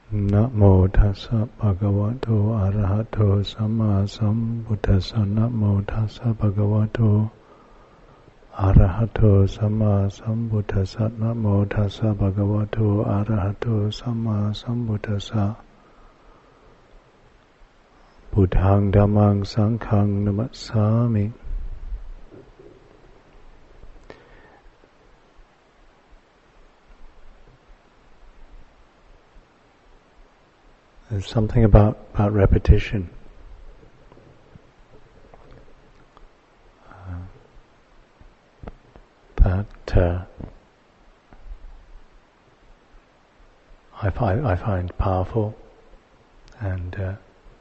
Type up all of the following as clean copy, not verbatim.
นะโมตัสสะภะคะวะโตอะระหะโตสัมมาสัมพุทธัสสะนะโมตัสสะภะคะวะโตอะระหะโตสัมมาสัมพุทธัสสะนะโมตัสสะภะคะวะโตอะระหะโตสัมมาสัมพุทธัสสะพุทธังธัมมังสังฆังนะมัสสามิ There's something about repetition. That I find powerful, and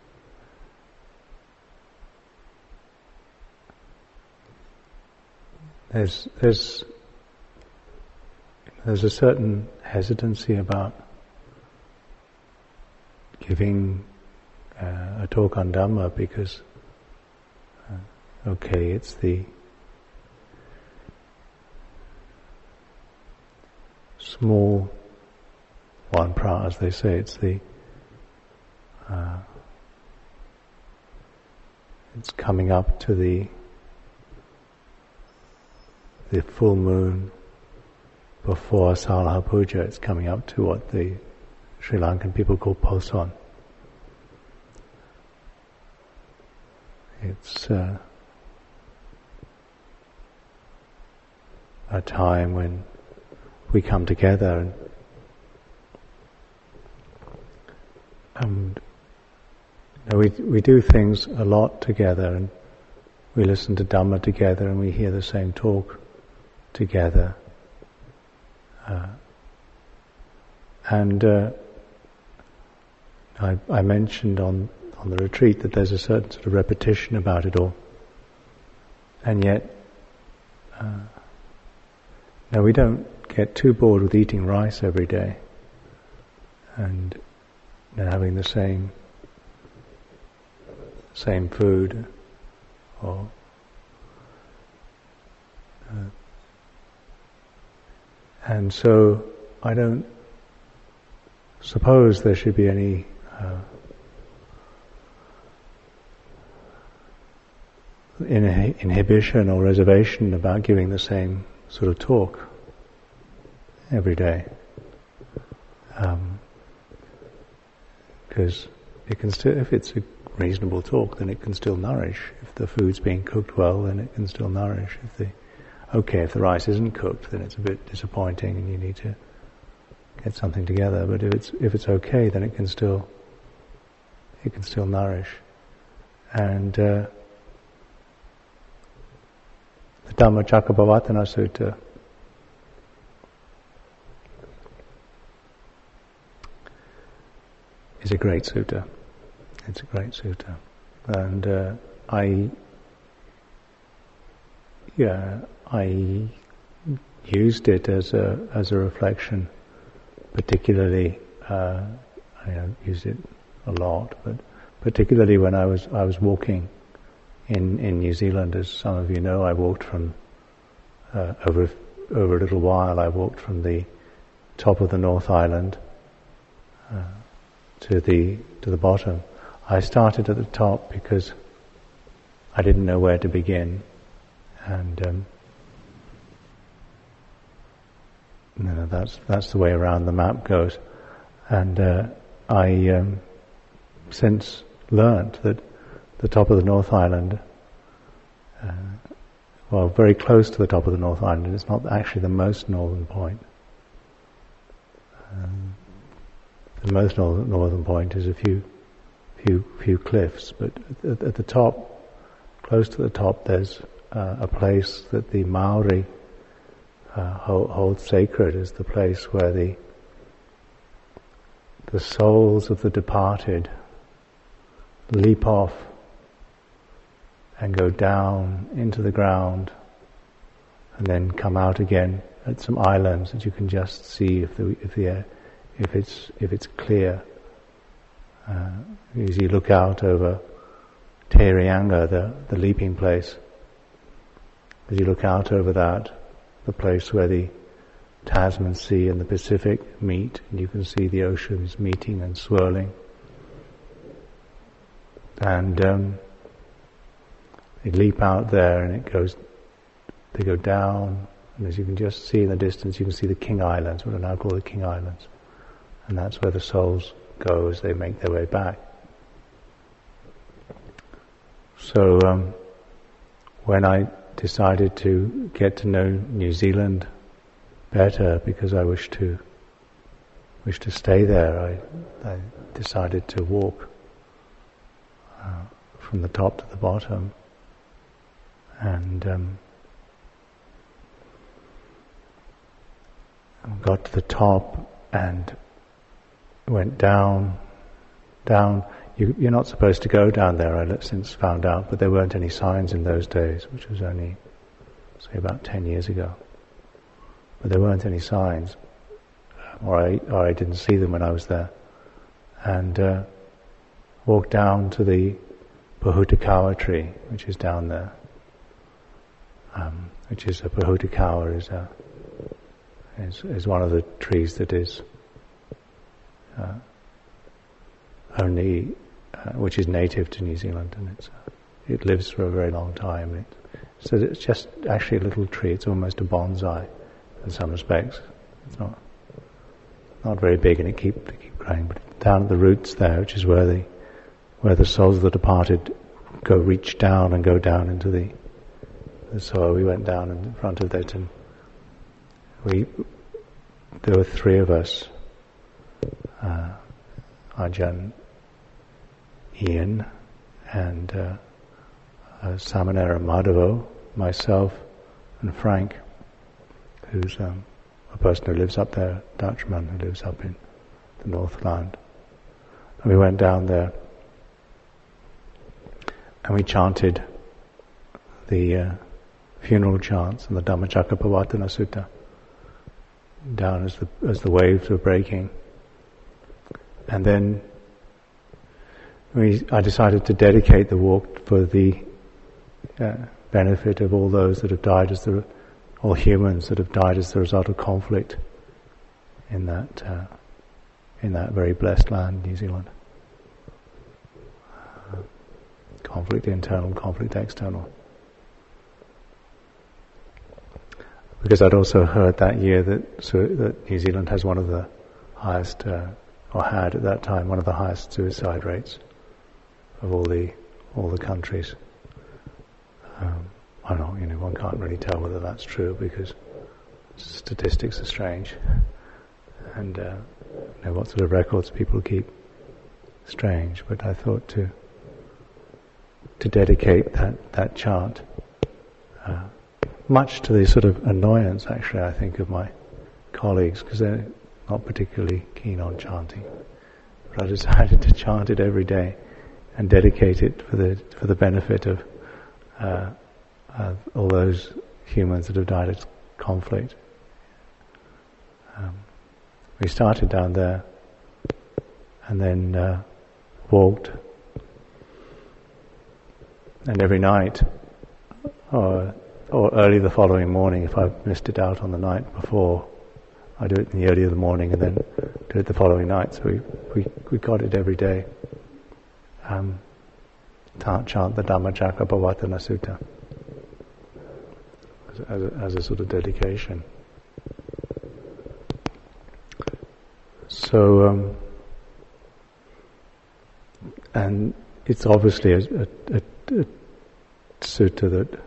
there's a certain hesitancy about giving a talk on Dhamma because, it's the small one pra, as they say. It's it's coming up to the full moon before Salaha Puja. It's coming up to what the Sri Lankan people call Poson. It's a time when we come together and we do things a lot together, and we listen to Dhamma together, and we hear the same talk together. I mentioned on the retreat that there's a certain sort of repetition about it all, and yet we don't get too bored with eating rice every day and having the same food, or and so I don't suppose there should be any inhibition or reservation about giving the same sort of talk every day, because it can still, if it's a reasonable talk, then it can still nourish. If the food's being cooked well, then it can still nourish. If the rice isn't cooked, then it's a bit disappointing, and you need to get something together. But if it's okay, then it can still nourish. And the Dhammacakkappavattana Sutta is a great sutta. It's a great sutta, and I used it as a reflection, particularly. I used it a lot, but particularly when I was walking in New Zealand. As some of you know, I walked from over a little while. I walked from the top of the North Island to the bottom. I started at the top because I didn't know where to begin, and that's the way around the map goes. And I since learnt that the top of the North Island, very close to the top of the North Island, it's not actually the most northern point. The most northern point is a few cliffs, but at the top, close to the top, there's a place that the Maori hold sacred as the place where the souls of the departed leap off and go down into the ground and then come out again at some islands that you can just see if it's clear. As you look out over Te Reinga, the leaping place, as you look out over that, the place where the Tasman Sea and the Pacific meet, and you can see the oceans meeting and swirling. And they leap out there, and they go down, and as you can just see in the distance, you can see the King Islands, what are now called the King Islands. And that's where the souls go as they make their way back. So when I decided to get to know New Zealand better, because I wish to stay there, I decided to walk from the top to the bottom, and got to the top and went down. You're not supposed to go down there, I've since found out, but there weren't any signs in those days, which was only, say, about 10 years ago. But there weren't any signs, or I didn't see them when I was there. And walked down to the Pohutakawa tree, which is down there. Which is a Pohutakawa is one of the trees that is only which is native to New Zealand, and it lives for a very long time. So it's just actually a little tree. It's almost a bonsai in some respects. It's not very big, and it keep growing. But down at the roots there, which is where the souls of the departed reach down and go down into the soil. We went down in front of that, and there were three of us. Ajahn Ian and Samanera Madhavo, myself, and Frank, who's a person who lives up there, Dutchman who lives up in the Northland. And we went down there and we chanted the funeral chants and the Dhammacakkappavattana Sutta down as the waves were breaking. And then I decided to dedicate the walk for the benefit of all those that have died all humans that have died as the result of conflict in that very blessed land, New Zealand. Conflict internal, conflict external. Because I'd also heard that year that New Zealand has one of the highest, or had at that time, one of the highest suicide rates of all the countries. I don't know, one can't really tell whether that's true because statistics are strange, and what sort of records people keep strange. But I thought to dedicate that chant, much to the sort of annoyance, actually, I think, of my colleagues, because they're not particularly keen on chanting. But I decided to chant it every day and dedicate it for the benefit of all those humans that have died of conflict. We started down there and then walked, and every night or early the following morning, if I missed it out on the night before, I do it in the early of the morning and then do it the following night. So we got it every day. Chant the Dhammacakkappavattana Sutta as a sort of dedication. So, and it's obviously a sutta that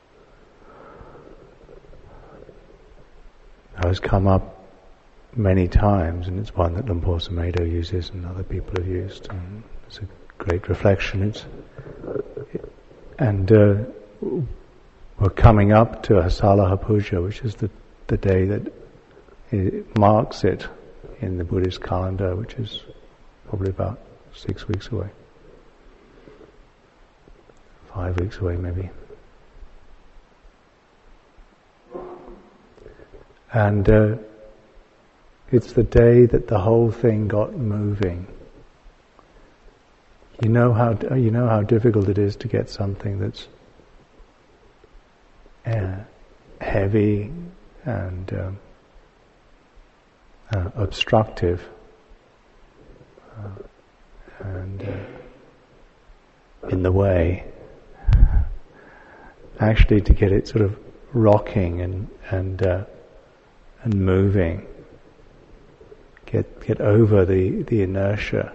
has come up many times, and it's one that Luang Por Sumedho uses and other people have used. And it's a great reflection. We're coming up to Hasalaha Puja, which is the day that it marks it in the Buddhist calendar, which is probably about 6 weeks away. 5 weeks away, maybe. And it's the day that the whole thing got moving. You know how difficult it is to get something that's heavy and obstructive, and in the way. Actually, to get it sort of rocking and moving, get over the inertia.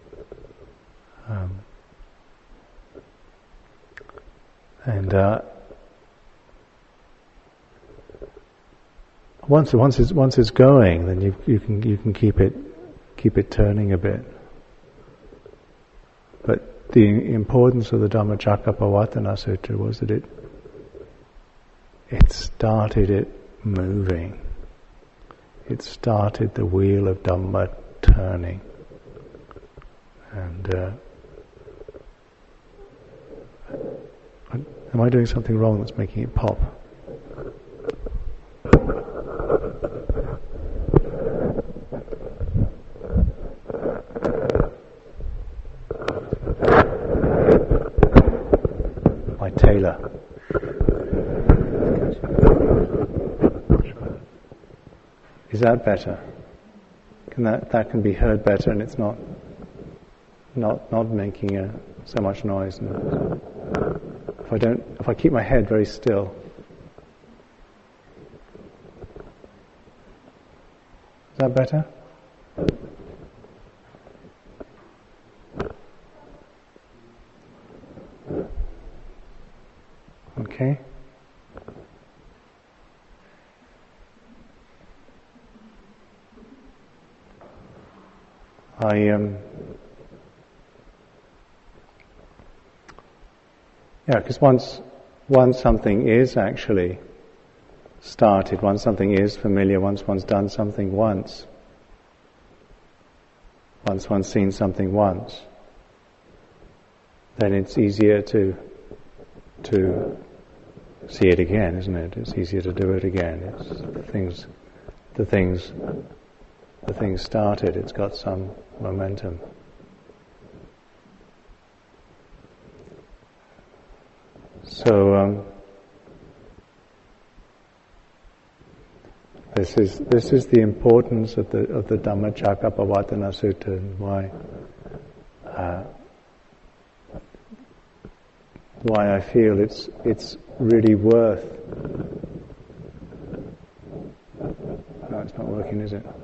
Once it's going, then you can keep it turning a bit. But the importance of the Dhammacakkappavattana Sutta was that it started it moving. It started the wheel of Dhamma turning. And am I doing something wrong that's making it pop? My tailor. Is that better? That can be heard better, and it's not making so much noise. If I keep my head very still. Is that better? Okay. Because once something is actually started, once something is familiar, once one's done something once one's seen something once, then it's easier to see it again, isn't it? It's easier to do it again. It's the things started. It's got some momentum. So this is the importance of the Dhammacakkappavattana Sutta, and why I feel it's really worth. No, it's not working, is it?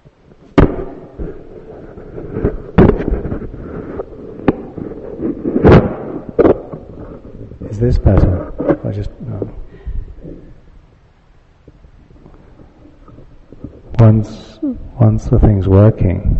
Is this better? No. Once the thing's working,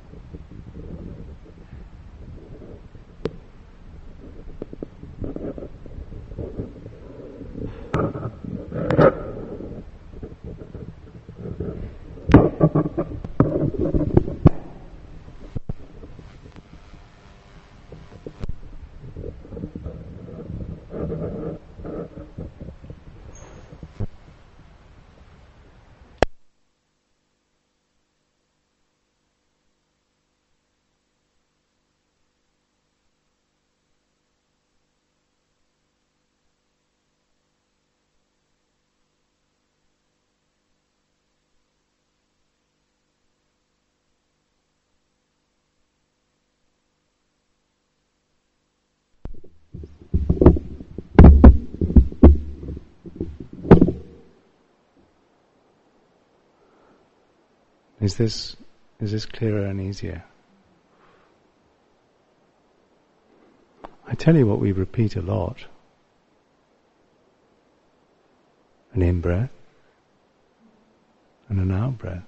Is this clearer and easier? I tell you what we repeat a lot. An in-breath and an out-breath.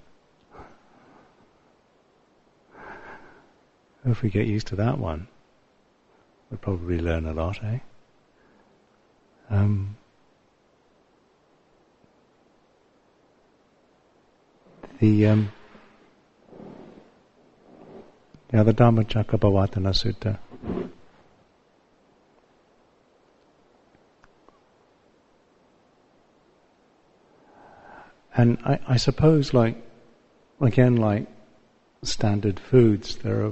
If we get used to that one, we'll probably learn a lot, eh? The Dhammacakkappavattana Sutta. And I suppose, like standard foods, there's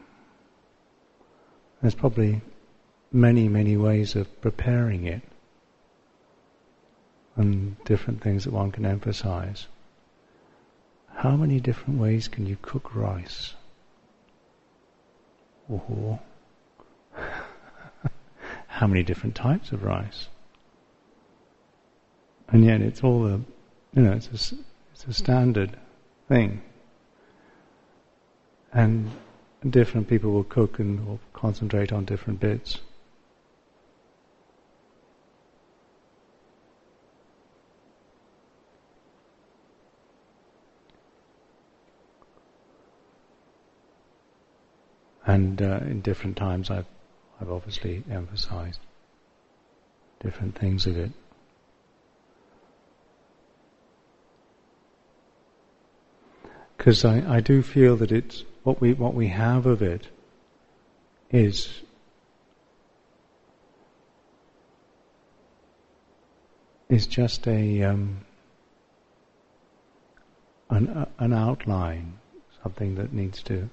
probably many ways of preparing it, and different things that one can emphasize. how many different ways can you cook rice? Or how many different types of rice? And yet it's all it's a standard thing. And different people will cook and will concentrate on different bits. And in different times I've obviously emphasized different things of it. Because I do feel that it's what we have of it is just an outline, something that needs to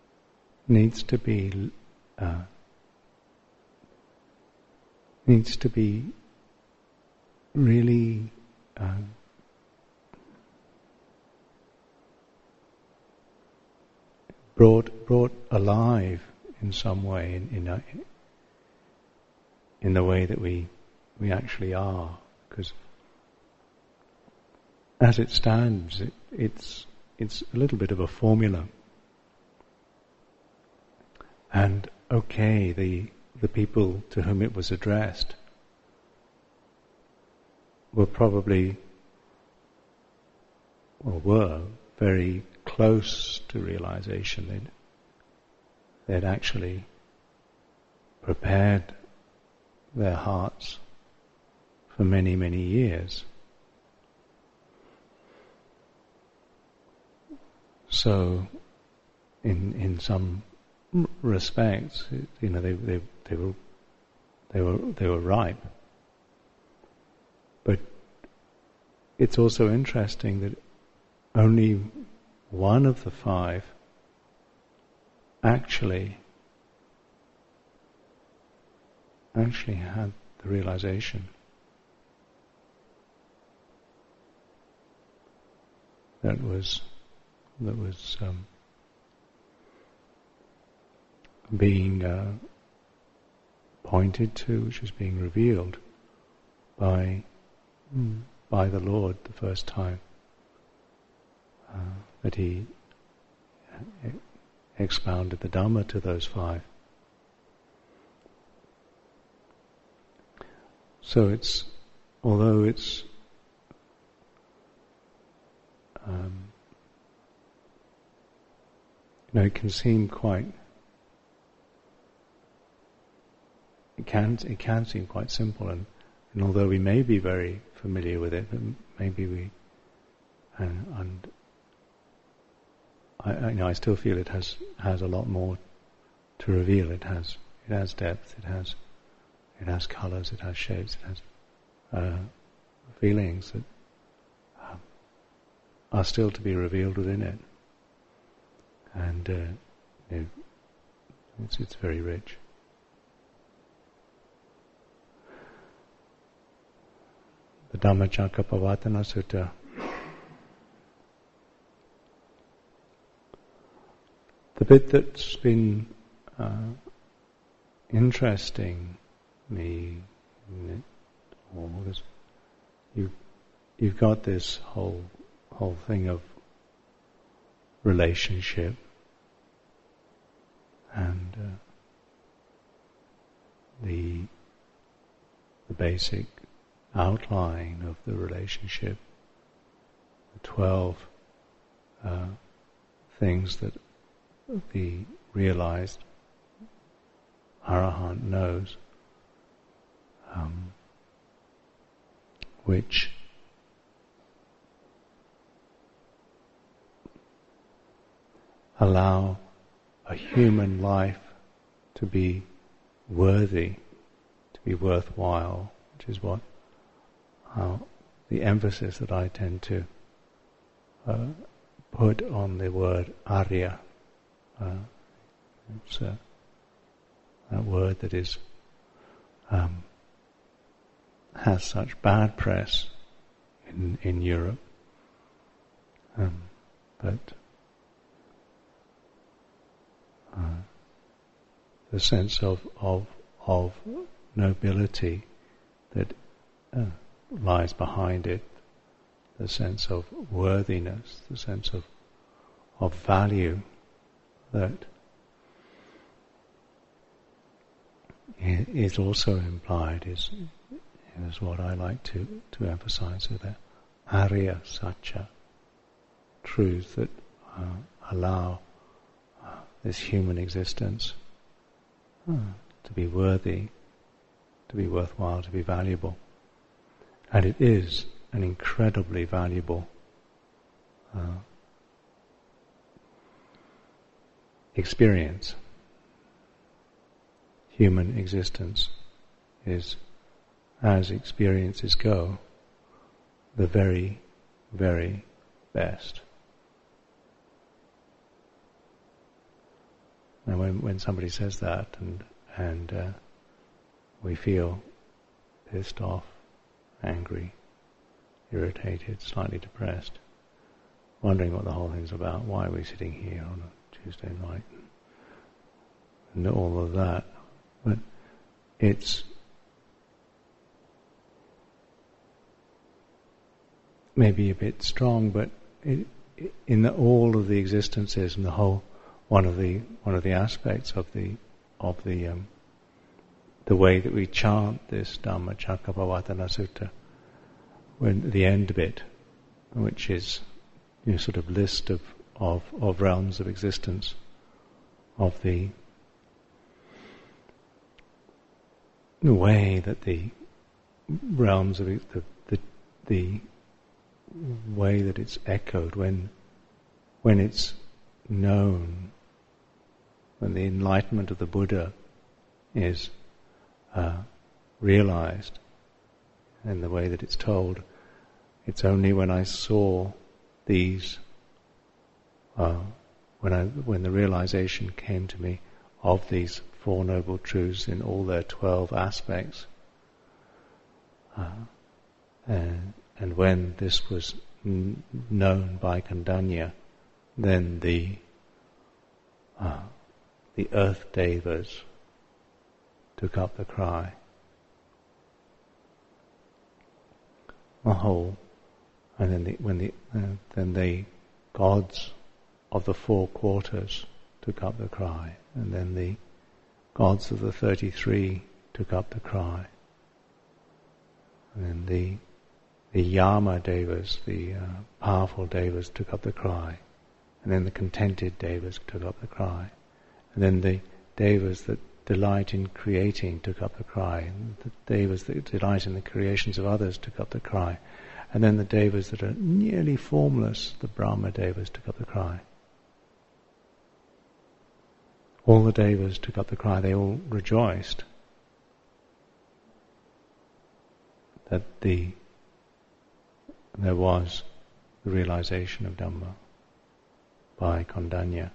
be really brought alive in some way in the way that we actually are, because as it stands, it's a little bit of a formula. And okay, the people to whom it was addressed were very close to realization. They'd actually prepared their hearts for many, many years. So, in some respects, they were ripe. But it's also interesting that only one of the five actually had the realization that was being pointed to, which was being revealed by the Lord the first time that He expounded the Dhamma to those five. So although it's it can seem quite. It can seem quite simple, and although we may be very familiar with it, maybe we and I still feel it has a lot more to reveal. It has depth. It has colours. It has shapes. It has feelings that are still to be revealed within it, and it's very rich. The Dhammacakkappavattana Sutta. The bit that's been interesting me, you've got this whole thing of relationship and the basic outline of the relationship, the 12 things that the realized Arahant knows, which allow a human life to be worthy, to be worthwhile, which is the emphasis that I tend to put on the word Arya. It's that word that is has such bad press in Europe. but the sense of nobility that lies behind it, the sense of worthiness, the sense of value that is also implied, is what I like to emphasize, so the Arya Satya, truths that allow this human existence to be worthy, to be worthwhile, to be valuable. And it is an incredibly valuable experience. Human existence is, as experiences go, the very, very best. And when somebody says that and we feel pissed off, angry, irritated, slightly depressed, wondering what the whole thing's about, why are we sitting here on a Tuesday night, and all of that. But it's maybe a bit strong, but in all of the existences and the whole, one of the aspects of the way that we chant this Dhammacakkappavattana Sutta, when the end bit, which is sort of list of realms of existence, of the way that the realms of the way that it's echoed when it's known, when the enlightenment of the Buddha is realized, in the way that it's told, it's only when I saw these, when the realization came to me of these Four Noble Truths in all their 12 aspects, and when this was known by Kondanya, then the earth devas took up the cry. The whole, and then the gods of the 4 quarters took up the cry, and then the gods of the 33 took up the cry, and then the Yama devas, the powerful devas, took up the cry, and then the contented devas took up the cry, and then the devas that delight in creating took up the cry, and the devas that delight in the creations of others took up the cry, and then the devas that are nearly formless, the Brahma devas, took up the cry. All the devas took up the cry. They all rejoiced that there was the realization of Dhamma by Kondanya.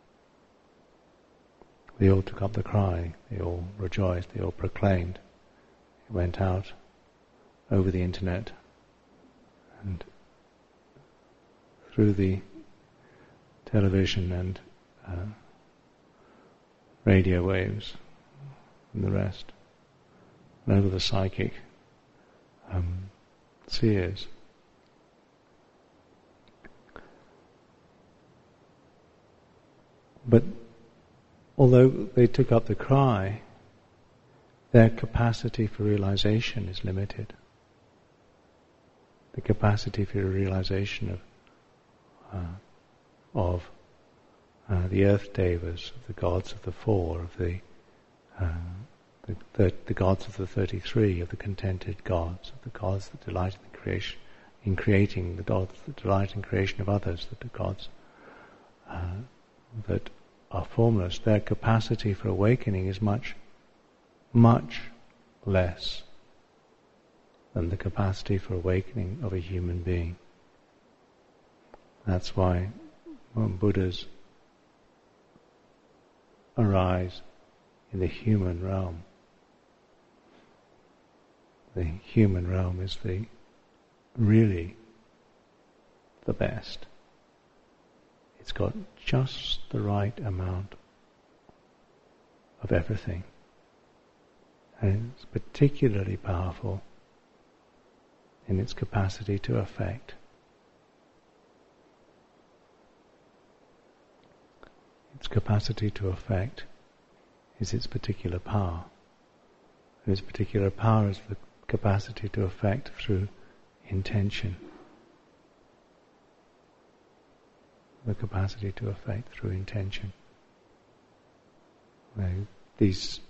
They all took up the cry, they all rejoiced, they all proclaimed. It went out over the internet and through the television and radio waves and the rest, and over the psychic spheres. But although they took up the cry, their capacity for realization is limited. The capacity for realization of the earth devas, of the gods of the 4, of the gods of the 33, of the contented gods, of the gods that delight in the creation, in creating, the gods that delight in creation of others, that the gods that are formless, their capacity for awakening is much, much less than the capacity for awakening of a human being. That's why when Buddhas arise in the human realm, the human realm is really the best. It's got just the right amount of everything. And it's particularly powerful in its capacity to affect. Its capacity to affect is its particular power. And its particular power is the capacity to affect through intention. The capacity to affect through intention. These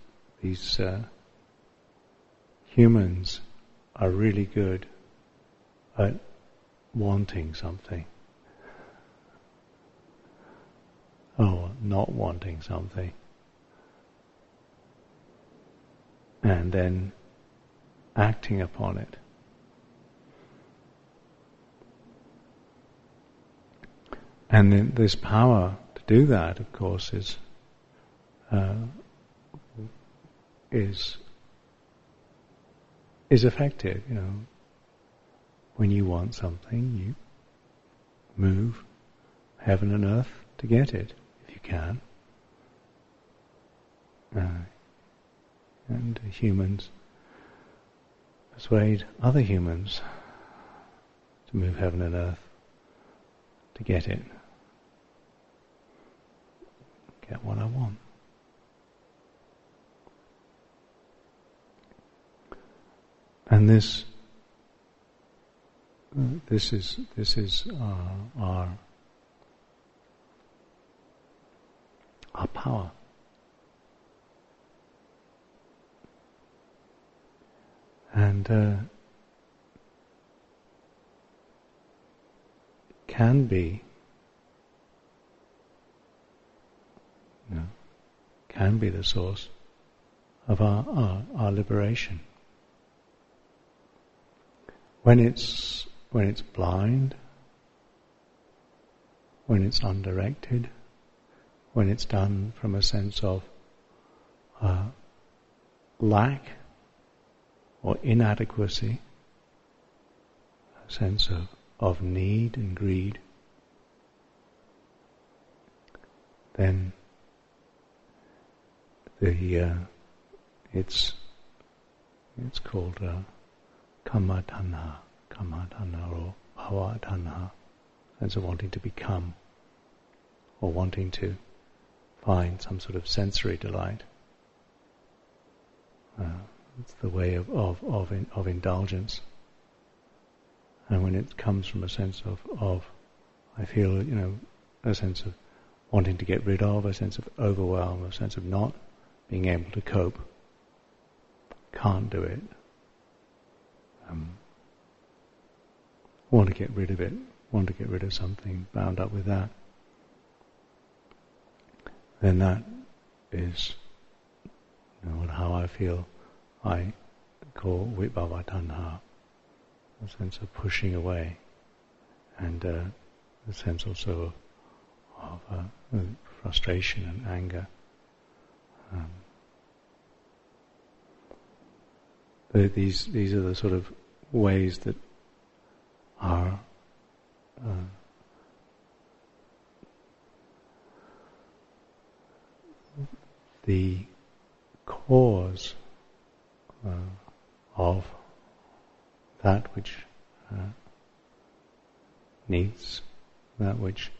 humans are really good at wanting something, or not wanting something, and then acting upon it. And then this power to do that, of course, is effective. When you want something, you move heaven and earth to get it, if you can. And humans persuade other humans to move heaven and earth to get it. Get what I want. And this is our power. And can be the source of our liberation. When it's blind, when it's undirected, when it's done from a sense of lack or inadequacy, a sense of need and greed, then it's called Kama tanha or bhava tanha, sense of wanting to become or wanting to find some sort of sensory delight. It's the way of indulgence. And when it comes from a sense of I feel, a sense of wanting to get rid of, a sense of overwhelm, a sense of not being able to cope, can't do it, want to get rid of it, want to get rid of something bound up with that, then that is how I feel I call vibhava tanha, a sense of pushing away, and a sense also of frustration and anger. These are the sort of ways that are the cause of that which needs, that which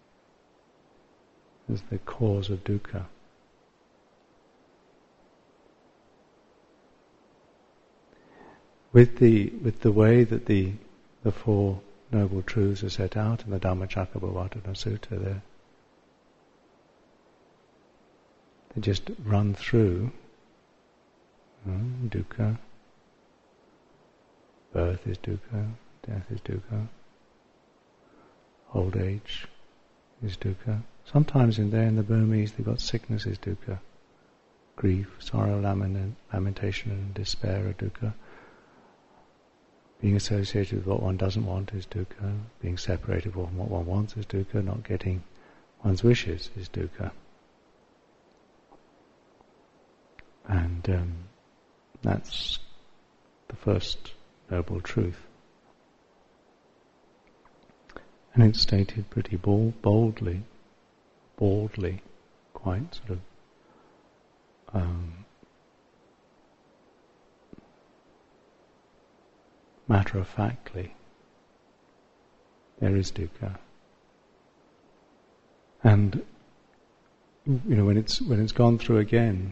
is the cause of dukkha. With the way that the Four Noble Truths are set out in the Dhammacakkappavattana Sutta, they just run through dukkha, birth is dukkha, death is dukkha, old age is dukkha. Sometimes in the Burmese they've got sickness is dukkha, grief, sorrow, lamentation and despair are dukkha. Being associated with what one doesn't want is dukkha. Being separated from what one wants is dukkha. Not getting one's wishes is dukkha. And that's the first noble truth. And it's stated pretty boldly, quite sort of matter-of-factly. There is dukkha, and when it's gone through again,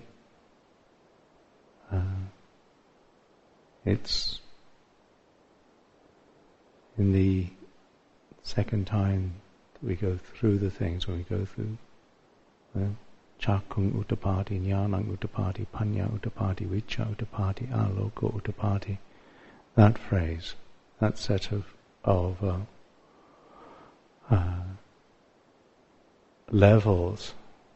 it's in the second time that we go through the things, when we go through Chakung Uttapati, Jnanang Uttapati, Panya Uttapati, Vicca Uttapati, Aloko Uttapati, that phrase, that set of levels,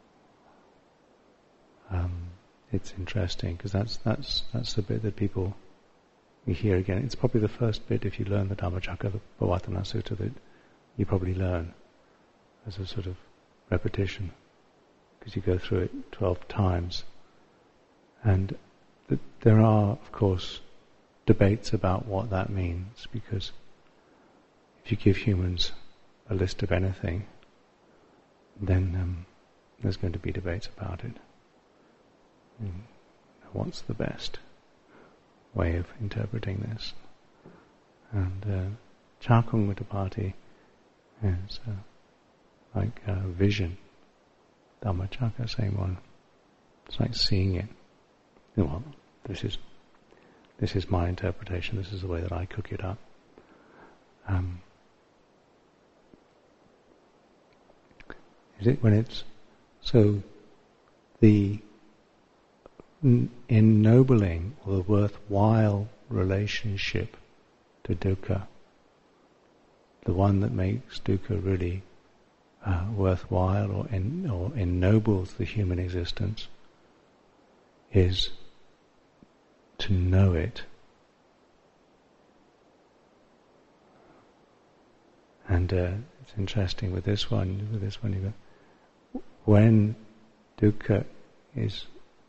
it's interesting because that's the bit that people you hear again. It's probably the first bit, if you learn the Dhammacakkappavattana Sutta, that you probably learn as a sort of repetition, because you go through it 12 times. And there are, of course, debates about what that means, because if you give humans a list of anything, then there's going to be debates about it. What's the best way of interpreting this? And Chakung Uttapati is like vision. Dhammacakka, same one. It's like seeing it. Well, this is my interpretation. This is the way that I cook it up. Is it when it's so the ennobling or the worthwhile relationship to dukkha, the one that makes dukkha really worthwhile or ennobles the human existence, is to know it. And it's interesting with this one you go, when dukkha is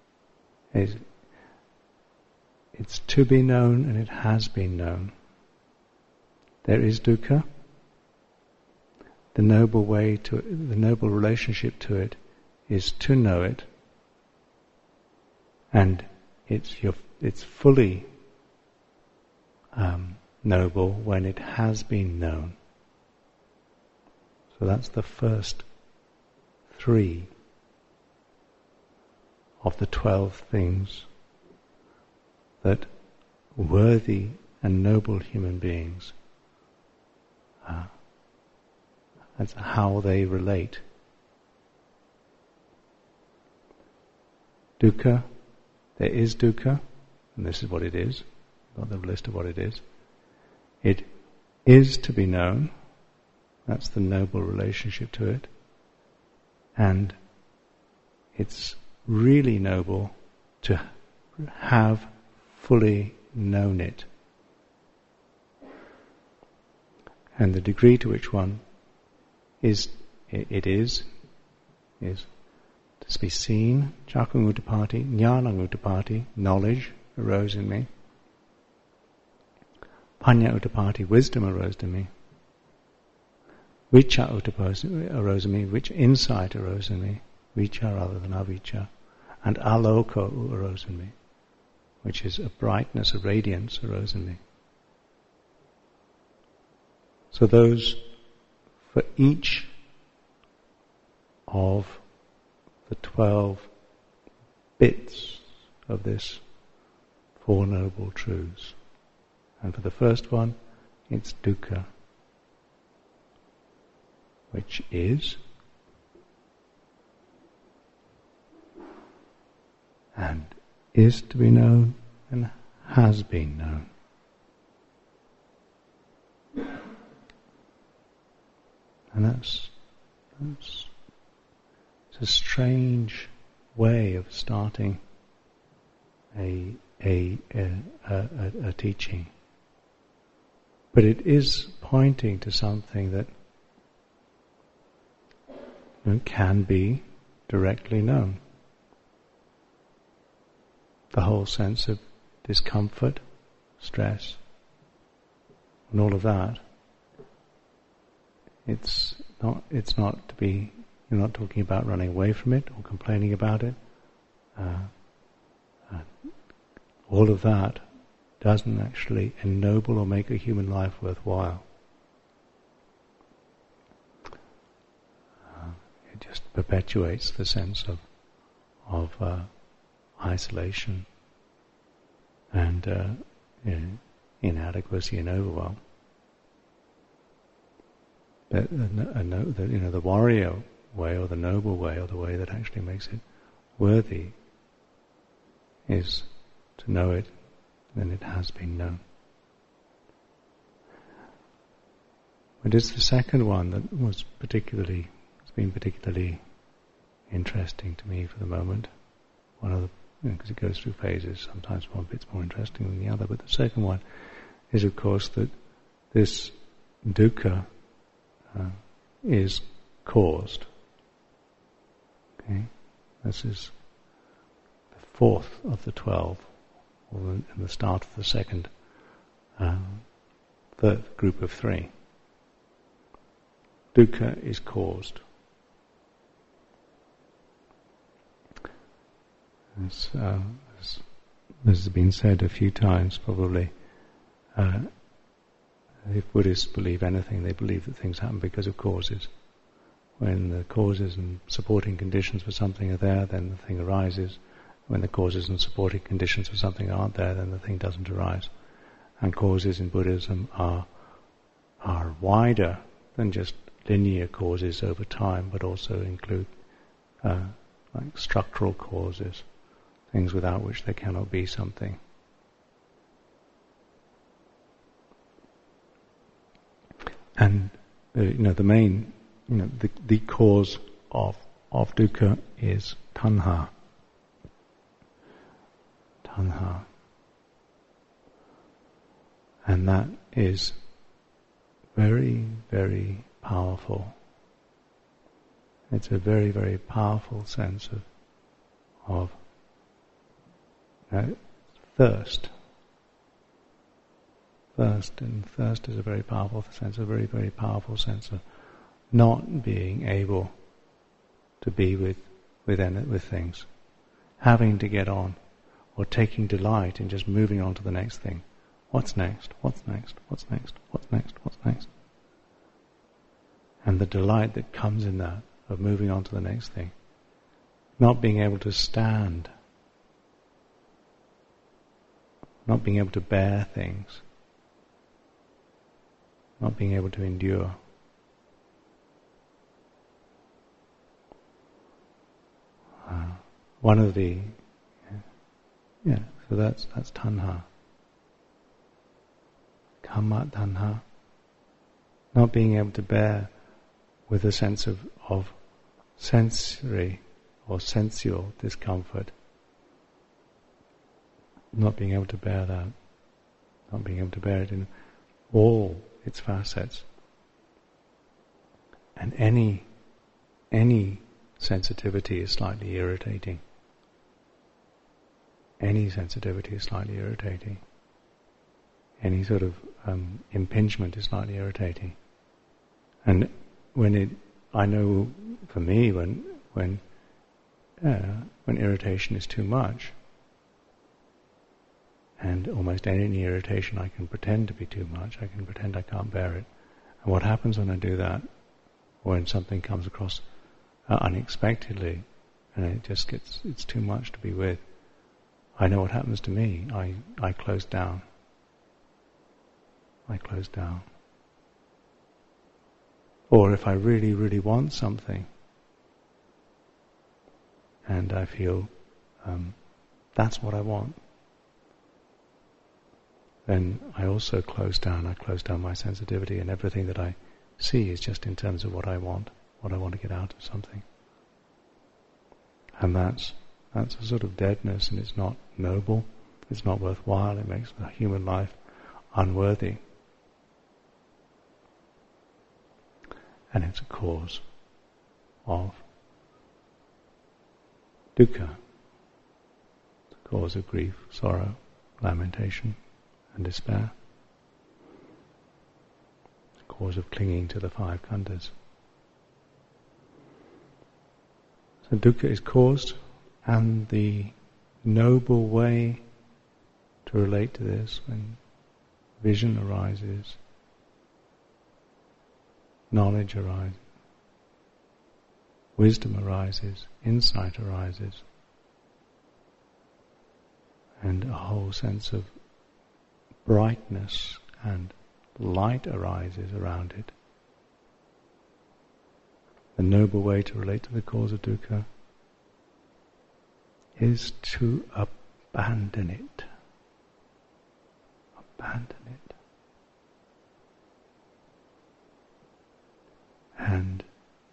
it's to be known and it has been known. There is dukkha. The noble way to it, the noble relationship to it, is to know it, and it's fully noble when it has been known. So that's the first 3 of the 12 things that worthy and noble human beings, that's how they relate. Dukkha, there is dukkha, and this is what it is, not the list of what it is. It is to be known, that's the noble relationship to it, and it's really noble to have fully known it. And the degree to which one is to be seen, Chakung Uttapati, Jnanang Uttapati, knowledge arose in me. Panya Uttapati, wisdom arose in me. Vicca Uttapati arose in me, which insight arose in me, Vicca rather than avicca. And aloko arose in me, which is a brightness, a radiance arose in me. So those, for each of the 12 bits of this Four Noble Truths. And for the first one, it's dukkha, which is and is to be known and has been known. And it's a strange way of starting a teaching, but it is pointing to something that can be directly known. The whole sense of discomfort, stress, and all of that It's not to be. You're not talking about running away from it or complaining about it. All of that doesn't actually ennoble or make a human life worthwhile. It just perpetuates the sense of isolation and inadequacy and overwhelm. But the warrior way, or the noble way, or the way that actually makes it worthy, is to know it, then it has been known. But it's the second one that has been particularly interesting to me for the moment. One of the, because it goes through phases, sometimes one bit's more interesting than the other. But the second one is, of course, that this dukkha is caused. Okay, this is the fourth of the 12, or in the start of the second, third group of 3. Dukkha is caused. As has been said a few times, probably, if Buddhists believe anything, they believe that things happen because of causes. When the causes and supporting conditions for something are there, then the thing arises. When the causes and supporting conditions for something aren't there, then the thing doesn't arise. And causes in Buddhism are wider than just linear causes over time, but also include like structural causes, things without which there cannot be something. And the main, the cause of dukkha is tanha. Tanha. And that is very, very powerful. It's a very, very powerful sense of thirst. Thirst is a very powerful sense, a very, very powerful sense of not being able to be with things, having to get on, or taking delight in just moving on to the next thing. What's next? What's next? What's next? What's next? What's next? And the delight that comes in that, of moving on to the next thing. Not being able to stand. Not being able to bear things. Not being able to endure. One of the... so that's tanha. Kama tanha. Not being able to bear with a sense of sensory or sensual discomfort. Not being able to bear that. Not being able to bear it in all its facets. And any sensitivity is slightly irritating. Any sensitivity is slightly irritating. Any sort of impingement is slightly irritating. And I know for me, when irritation is too much, and almost any irritation I can pretend to be too much, I can pretend I can't bear it. And what happens when I do that, when something comes across unexpectedly, and it's too much to be with, I know what happens to me. I close down. I close down. Or if I really, really want something, and I feel that's what I want, then I also close down. I close down my sensitivity, and everything that I see is just in terms of what I want to get out of something. And that's a sort of deadness, and it's not noble, it's not worthwhile, it makes the human life unworthy. And it's a cause of dukkha. It's a cause of grief, sorrow, lamentation, and despair. It's a cause of clinging to the five khandhas. So dukkha is caused, and the noble way to relate to this, when vision arises, knowledge arises, wisdom arises, insight arises, and a whole sense of brightness and light arises around it. The noble way to relate to the cause of dukkha is to abandon it. Abandon it. And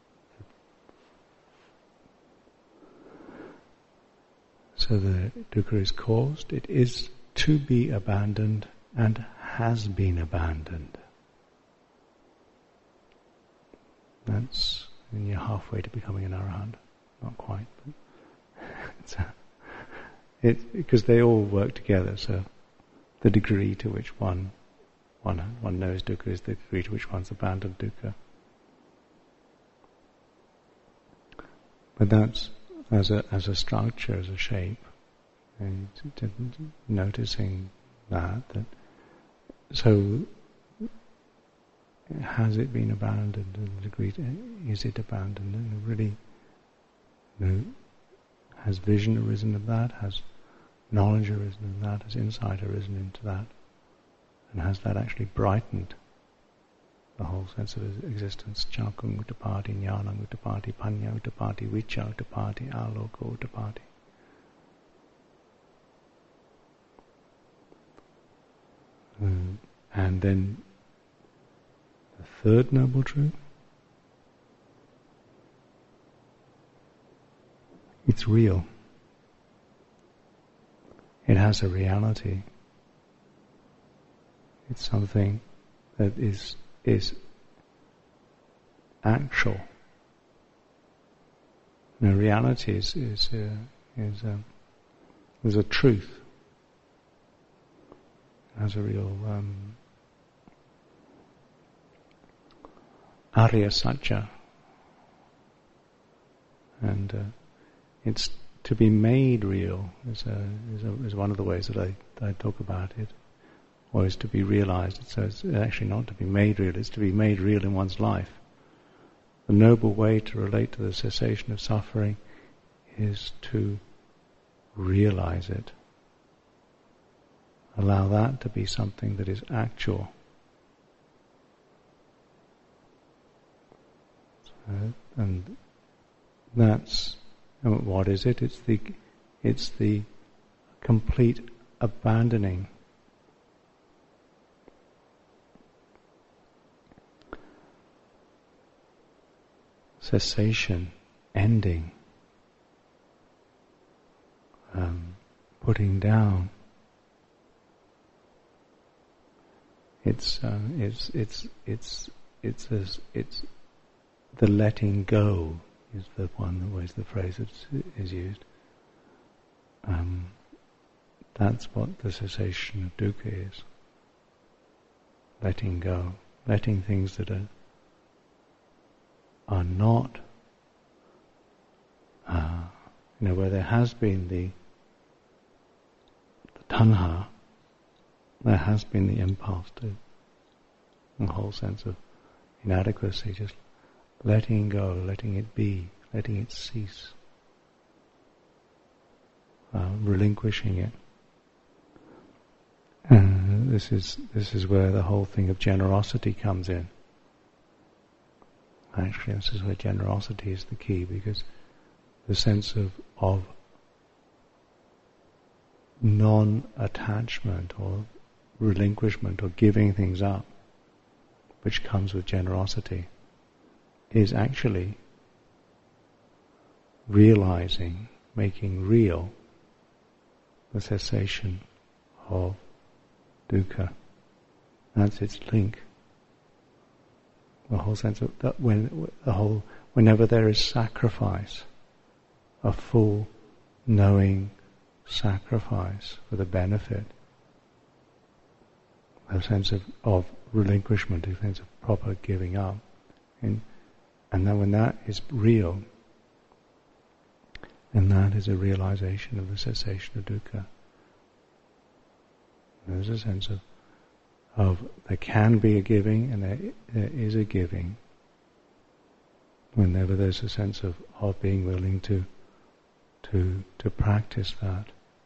so the dukkha is caused, it is to be abandoned and has been abandoned. That's when you're halfway to becoming an arahant. Not quite, but it's because they all work together, so the degree to which one knows dukkha is the degree to which one's abandoned dukkha. But that's as a structure, as a shape, and noticing that so has it been abandoned, and the degree is it abandoned, and really, has vision arisen of that, has knowledge arisen of that, has insight arisen into that, and has that actually brightened the whole sense of existence? Chakung Uttapati, Jnanam Uttapati, Panya Uttapati, Vicha Uttapati, Aloka Uttapati. And then the third noble truth, it's real. It has a reality. It's something that is actual. Now, reality is a truth. It has a real Arya Satya, and it's to be made real is one of the ways that I talk about it, or is to be realized. So it's actually not to be made real; it's to be made real in one's life. The noble way to relate to the cessation of suffering is to realize it. Allow that to be something that is actual. And that's what is it? It's the complete abandoning. Cessation, ending, putting down. It's the letting go is the one that was the phrase that is used. That's what the cessation of dukkha is. Letting go, letting things that are not, where there has been the tanha, there has been the impulse to, the whole sense of inadequacy, just letting go, letting it be, letting it cease, relinquishing it. This is where the whole thing of generosity comes in. Actually, this is where generosity is the key, because the sense of non-attachment or relinquishment or giving things up, which comes with generosity, is actually realizing, making real the cessation of dukkha. That's its link. The whole sense of that whenever there is sacrifice, a full knowing sacrifice for the benefit a sense of relinquishment, a sense of proper giving up. And then when that is real, and that is a realization of the cessation of dukkha. There's a sense of there can be a giving and there is a giving whenever there's a sense of being willing to practice that.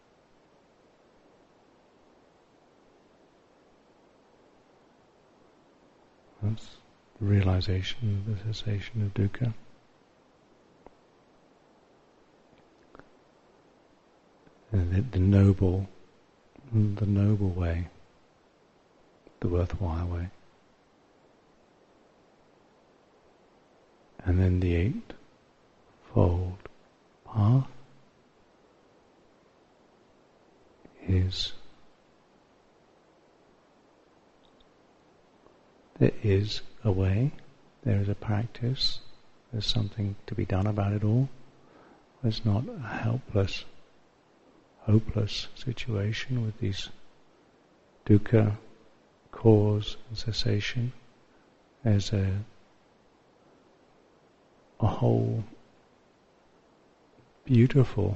That's the realization of the cessation of dukkha. The noble way, the worthwhile way. And then the eightfold path is there is a way, there is a practice, there's something to be done about it all. It's not a helpless, hopeless situation with these dukkha, cause and cessation. There's a whole beautiful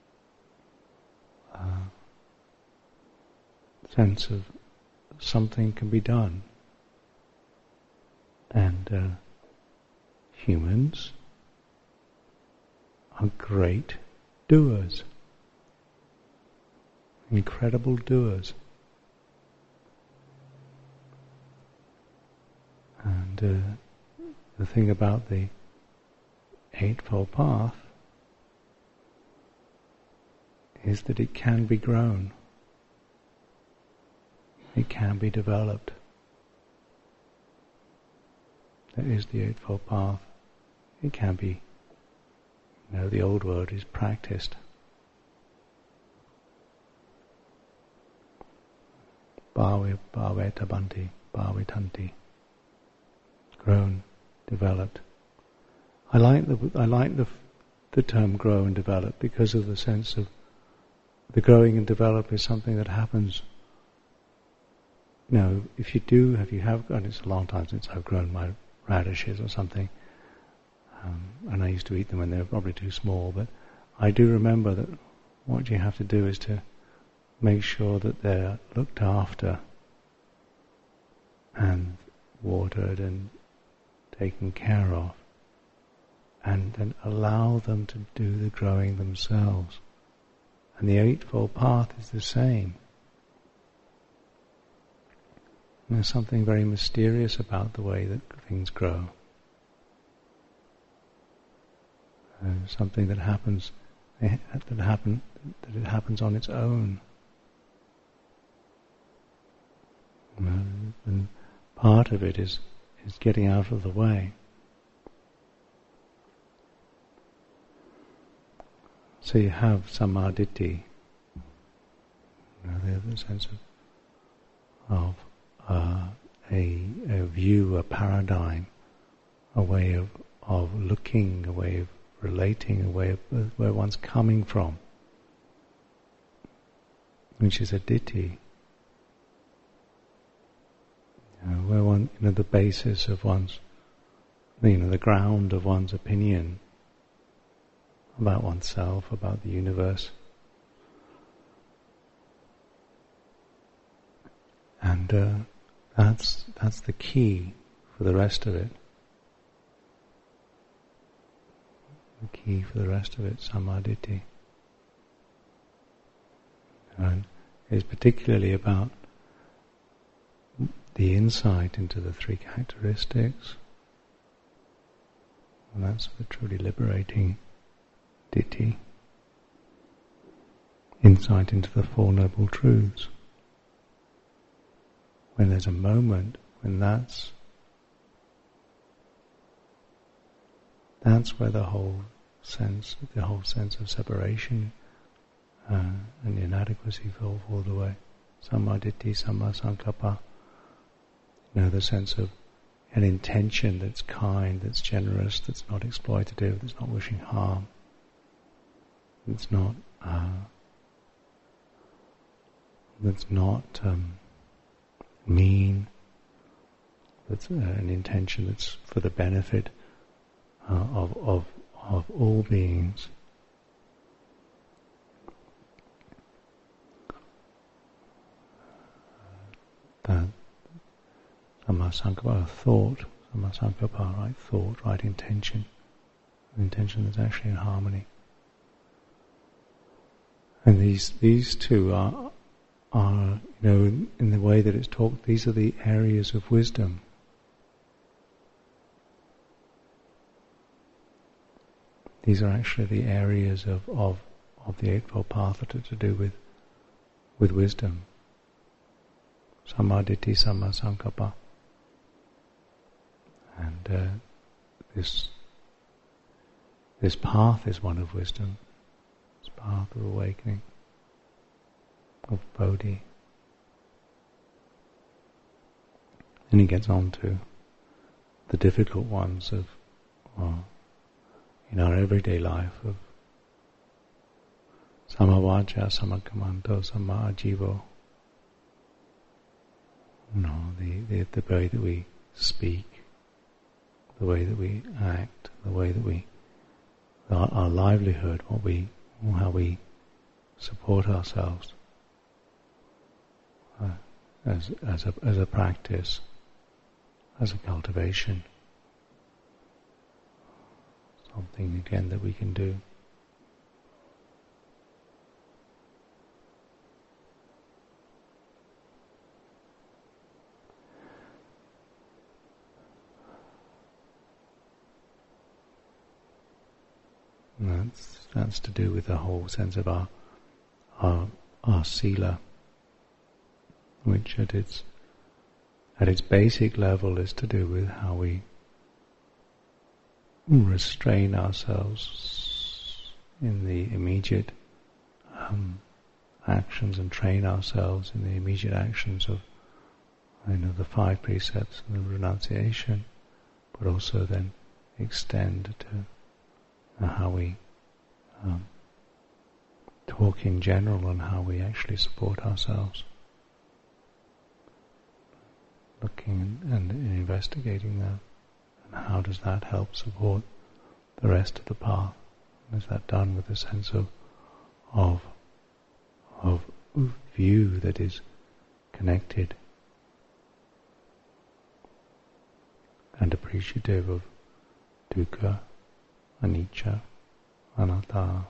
sense of something can be done. And humans are great doers. Incredible doers. And the thing about the Eightfold Path is that it can be grown. It can be developed. That is the Eightfold Path. It can be, the old word is practiced. Bhave tabanti, bhavitanti. Grown, developed. I like the term grow and develop because of the sense of the growing and develop is something that happens. If you have, and it's a long time since I've grown my radishes or something, and I used to eat them when they were probably too small, but I do remember that what you have to do is to make sure that they're looked after and watered and taken care of, and then allow them to do the growing themselves. And the Eightfold Path is the same. And there's something very mysterious about the way that things grow. Something that happens on its own. And part of it is getting out of the way. So you have samadhi, the sense of a view, a paradigm, a way of looking, a way of relating, a way of where one's coming from, which is a ditthi. Where one, the basis of one's, the ground of one's opinion about oneself, about the universe. And that's the key for the rest of it. The key for the rest of it, samadhi. And is particularly about the insight into the three characteristics. And that's the truly liberating ditthi. Insight into the Four Noble Truths. When there's a moment when that's where the whole sense of separation and inadequacy falls away. Samadhi, samma sankappa. The sense of an intention that's kind, that's generous, that's not exploitative, that's not wishing harm. It's not. mean, that's an intention that's for the benefit of all beings. That Sammasankappa, thought, Sammasankappa, right thought, right intention, an intention that's actually in harmony. And these two are in the way that it's talked, these are the areas of wisdom. These are actually the areas of the Eightfold Path that are to do with wisdom. Sammaditthi, Sammasankappa. And this path is one of wisdom. This path of awakening, of Bodhi. And he gets on to the difficult ones of in our everyday life of Sammavaca, Sammakkammanto, Sammajivo. The way that we speak, the way that we act, the way that our livelihood, how we support ourselves as a practice, as a cultivation, something again that we can do. And that's to do with the whole sense of our sila, which at its basic level is to do with how we restrain ourselves in the immediate actions and train ourselves in the immediate actions of the 5 precepts and the renunciation, but also then extend to how we talk in general and how we actually support ourselves. Looking and investigating that, and how does that help support the rest of the path? And is that done with a sense of view that is connected and appreciative of dukkha, anicca, anatta.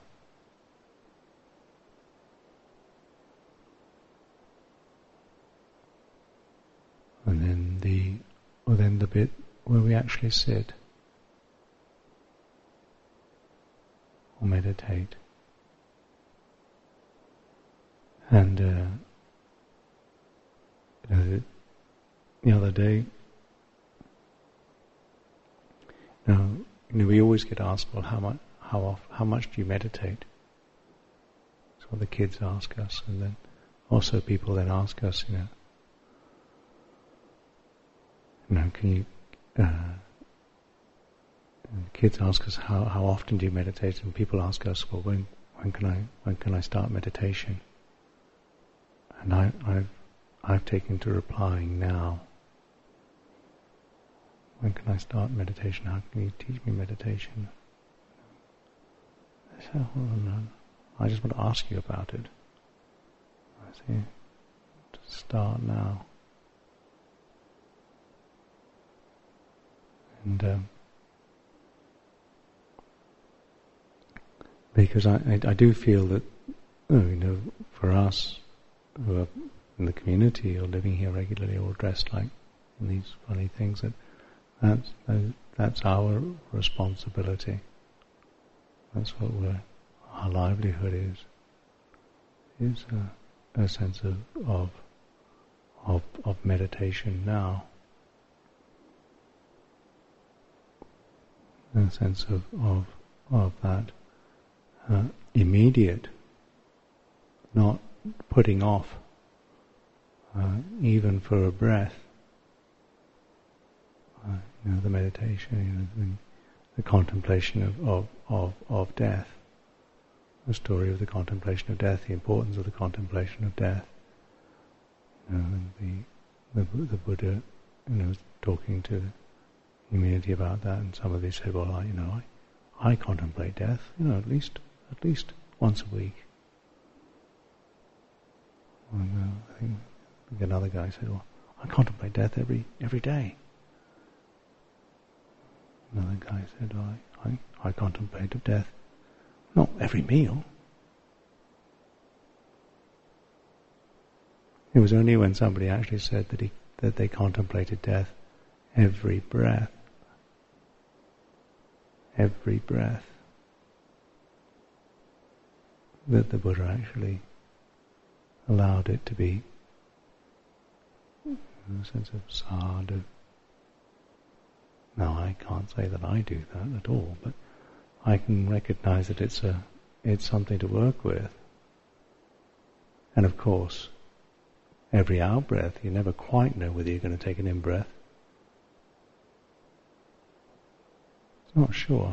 And then the bit where we actually sit or meditate. And the other day, we always get asked, well, how much do you meditate? That's what the kids ask us, and then also people then ask us, can you? Kids ask us how often do you meditate, and people ask us, well, when can I start meditation? And I've taken to replying now. When can I start meditation? How can you teach me meditation? I say, oh, no, I just want to ask you about it. I say, to start now. And because I do feel that, for us who are in the community or living here regularly or dressed like in these funny things, that's our responsibility. That's what our livelihood is a sense of meditation now. A sense of that immediate, not putting off even for a breath. The meditation, the contemplation of death, the story of the contemplation of death, the importance of the contemplation of death, and the Buddha, was talking to the community about that, and somebody said, "Well, I contemplate death, at least once a week." And I think another guy said, "Well, I contemplate death every day." Another guy said, I contemplate death not every meal." It was only when somebody actually said that they contemplated death every breath, that the Buddha actually allowed it to be a sense of sadhu. Now, I can't say that I do that at all, but I can recognize that it's something to work with. And of course, every out-breath, you never quite know whether you're going to take an in-breath. It's not sure.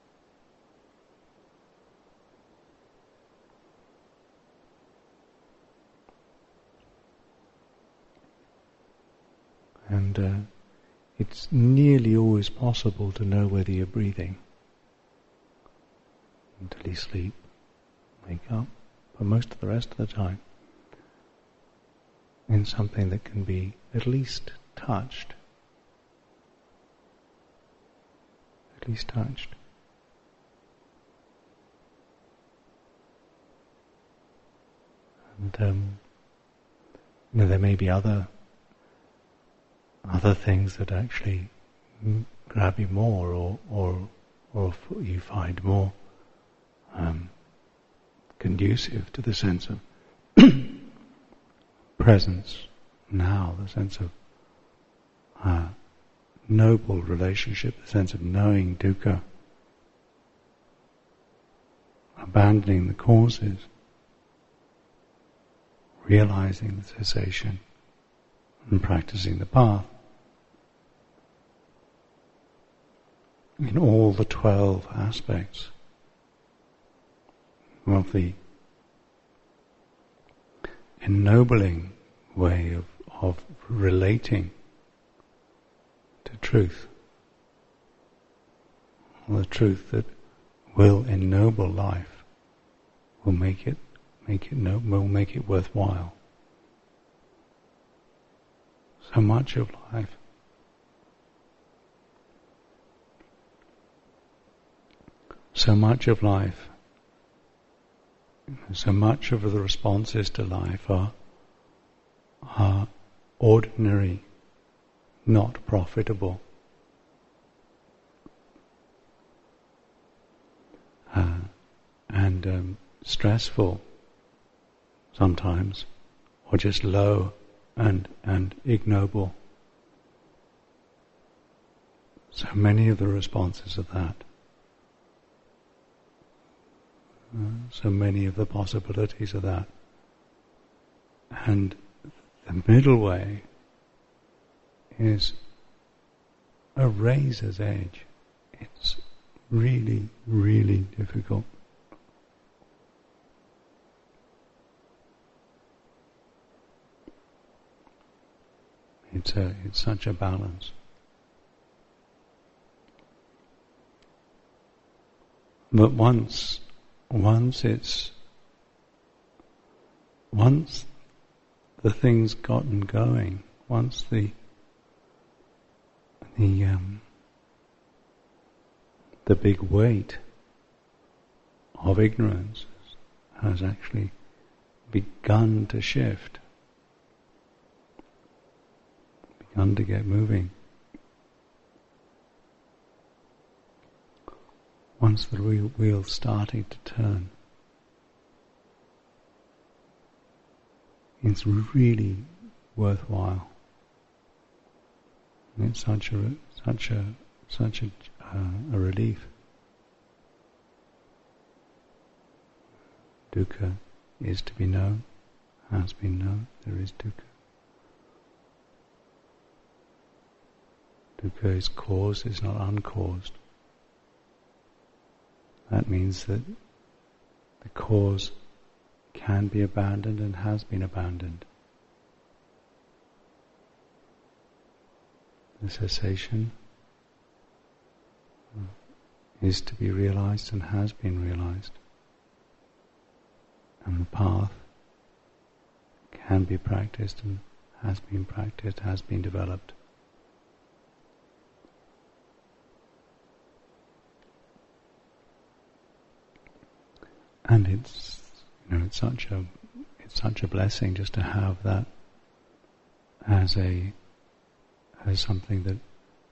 And it's nearly always possible to know whether you're breathing until you sleep, wake up, but most of the rest of the time in something that can be at least touched. And there may be other things that actually grab you more, or you find more conducive to the sense of presence now, the sense of noble relationship, the sense of knowing dukkha, abandoning the causes, realizing the cessation, and practicing the path. In all the 12 aspects of the ennobling way of relating to truth, the truth that will ennoble life, will make it worthwhile. So much of life so much of the responses to life are ordinary, not profitable. And stressful sometimes, or just low and ignoble. So many of the responses of that, so many of the possibilities of that. And the middle way is a razor's edge. It's really, really difficult. It's such a balance. But once the thing's gotten going, once the big weight of ignorance has actually begun to shift, begun to get moving. Once the wheel's starting to turn, it's really worthwhile. And it's such a relief. Dukkha is to be known, has been known. There is dukkha. Dukkha is caused, is not uncaused. That means that the cause can be abandoned and has been abandoned. The cessation is to be realized and has been realized. And the path can be practiced and has been practiced, has been developed. And it's such a blessing just to have that as something that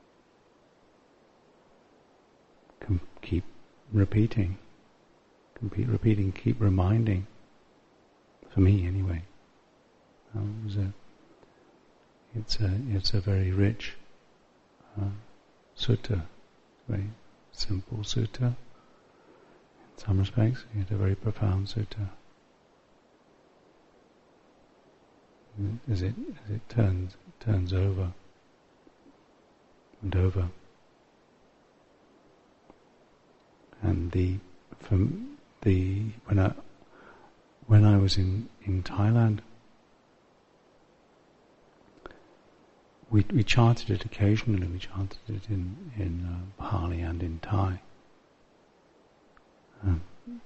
can keep repeating, keep reminding. For me, anyway, it's a very rich sutta, very simple sutta. In some respects, it's a very profound sutta. As it turns over and over, and when I was in Thailand, we chanted it occasionally. We chanted it in Pali and in Thai. And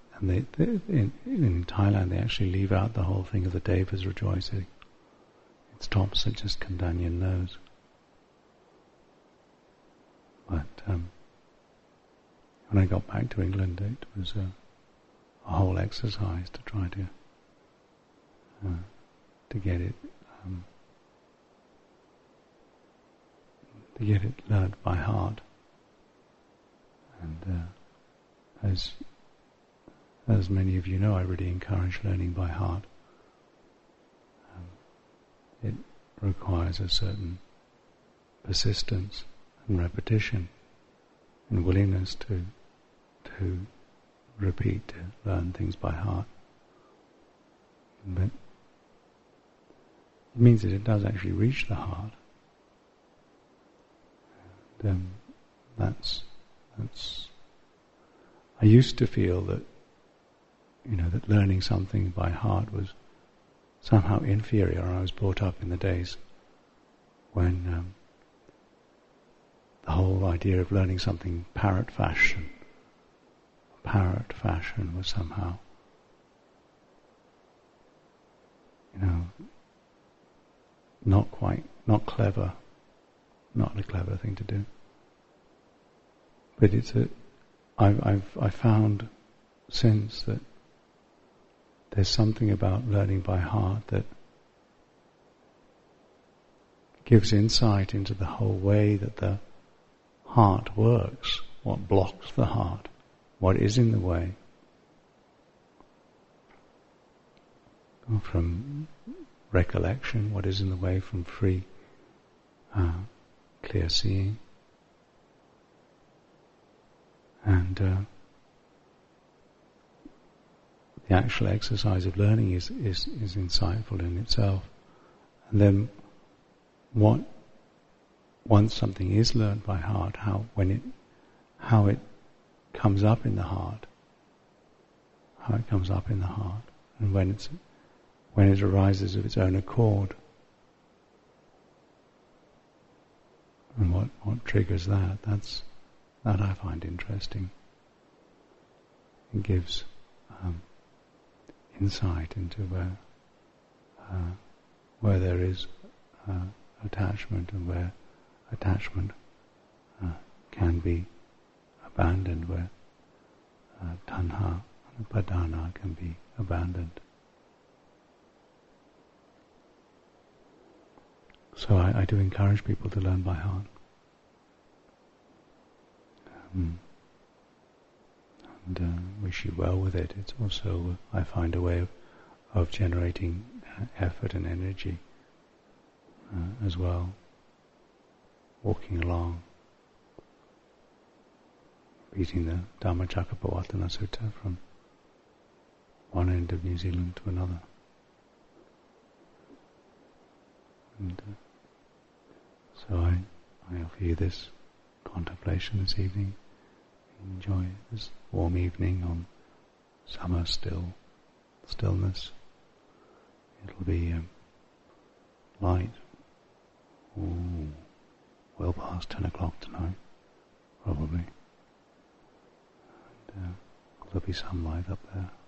in Thailand, they actually leave out the whole thing of the devas rejoicing. It stops at just Kandanyan knows. But when I got back to England, it was a whole exercise to try to get it learned by heart. And as many of you know, I really encourage learning by heart. It requires a certain persistence and repetition and willingness to repeat, to learn things by heart. But it means that it does actually reach the heart. And that's. I used to feel that, that learning something by heart was somehow inferior. I was brought up in the days when the whole idea of learning something parrot fashion was somehow, not clever, not a clever thing to do. But I've found since that there's something about learning by heart that gives insight into the whole way that the heart works, what blocks the heart, what is in the way. From recollection, what is in the way from free, clear seeing. And the actual exercise of learning is insightful in itself. And then once something is learned by heart, how it comes up in the heart, and when it arises of its own accord, and what triggers that I find interesting. It gives insight into where there is attachment and where attachment can be abandoned, where tanha and padana can be abandoned. So I do encourage people to learn by heart. And wish you well with it. It's also, I find, a way of generating effort and energy as well. Walking along, reading the Dhammacakkappavattana Sutta from one end of New Zealand to another. And so I offer you this contemplation this evening. Enjoy this warm evening on summer stillness. It'll be light. Ooh, well past 10 o'clock tonight, probably. And, there'll be sunlight up there.